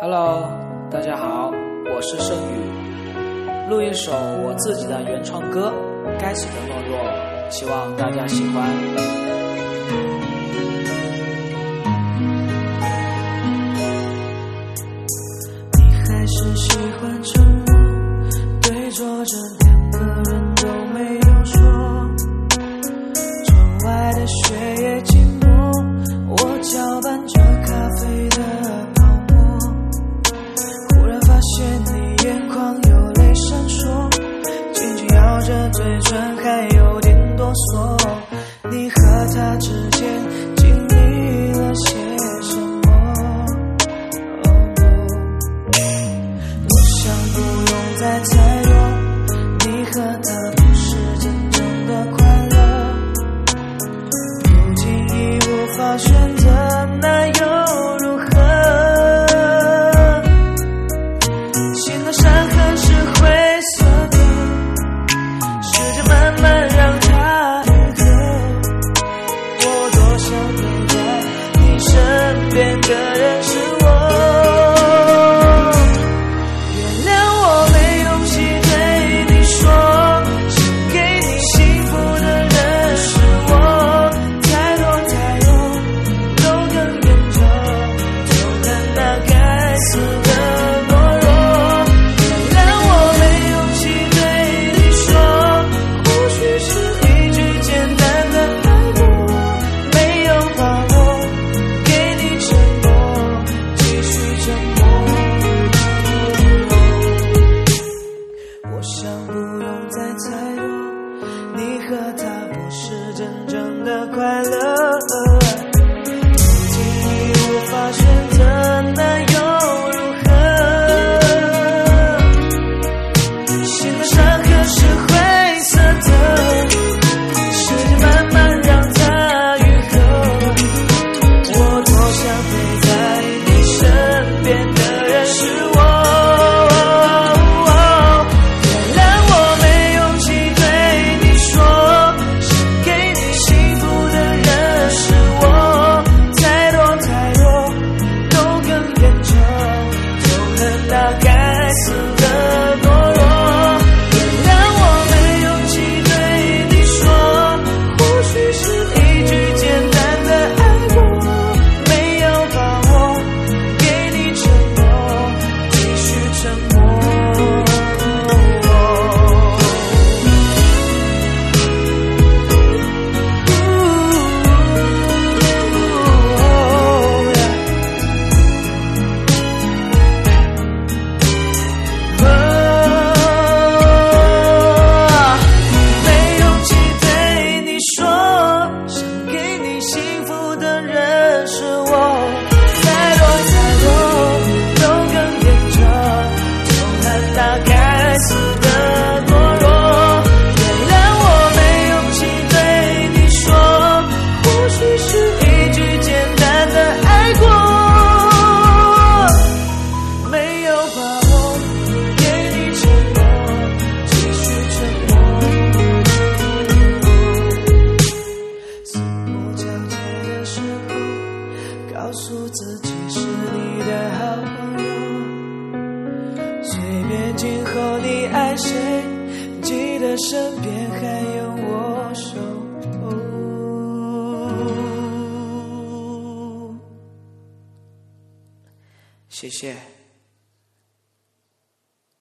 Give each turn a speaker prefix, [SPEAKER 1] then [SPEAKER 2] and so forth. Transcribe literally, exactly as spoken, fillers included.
[SPEAKER 1] Hello， 大家好，我是盛宇，录一首我自己的原创歌《该死的懦弱》，希望大家喜欢。
[SPEAKER 2] 你还是喜欢沉默，对坐着两个人都没有说，窗外的雪也静默，我搅拌着咖啡的泡沫，忽然发现你眼眶有泪闪烁，紧紧咬着嘴唇还有点哆嗦，你和他之间经历了些什么？不用再猜弱，你和他不是真正的快乐，如今已无法选择，那又如何？心的伤痕是灰色的，试着慢慢让它愈合，我多想陪在你身边的人是我。你和他不是真正的快乐，如今已无法选择，那又如何？心的伤痕是灰色的，试着慢慢让它愈合，我多想陪在你身边的人是我。告诉自己是你的好朋友，随便今后你爱谁，记得身边还有我守候。
[SPEAKER 1] 谢谢。